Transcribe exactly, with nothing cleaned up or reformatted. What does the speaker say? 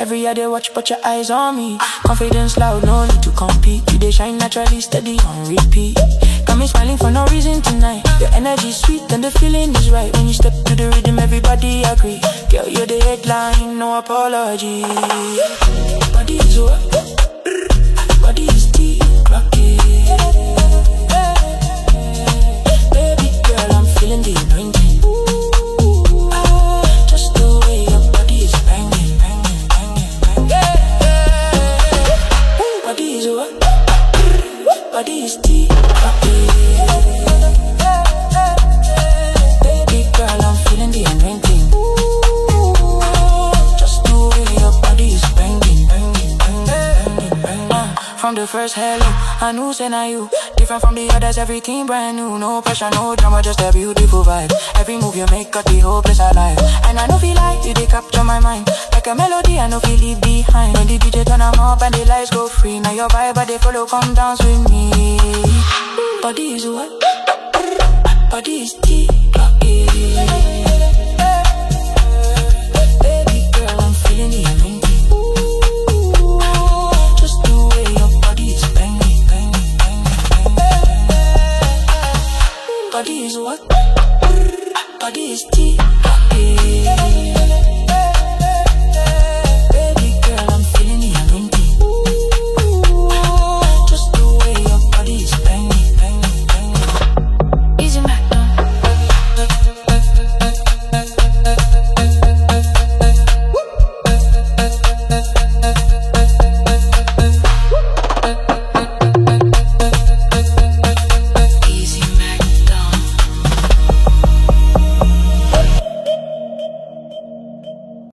Every year they watch, but your eyes on me. Confidence loud, no need to compete. You they shine naturally, steady on repeat. Got me smiling for no reason tonight. Your energy sweet and the feeling is right. When you step to the rhythm, everybody agree. Girl, you're the headline, no apology. Body is what? Body is deep, rock it. Baby girl, I'm feeling the anointing. Just the way your body is banging, banging, banging, banging. Body is what? Body is deep, rock it. Baby girl, I'm feeling the anointing. Just the way your body is banging, banging, banging, banging, banging. Uh, from the first hello, I knew say now you. Different from the others, everything brand new. No pressure, no drama, just a beautiful vibe. Every move you make got the whole place alive. And I know feel like you, they capture my mind. Like a melody, I know feel leave behind. When the D J turn them up and the lights go free. Now your vibe, but they follow, come dance with me. Body is what? Body is deep, rock it. Baby girl, I'm feeling the anointing. Just the way your body is banging, banging, banging, banging. Body is what? Body is deep, rock it.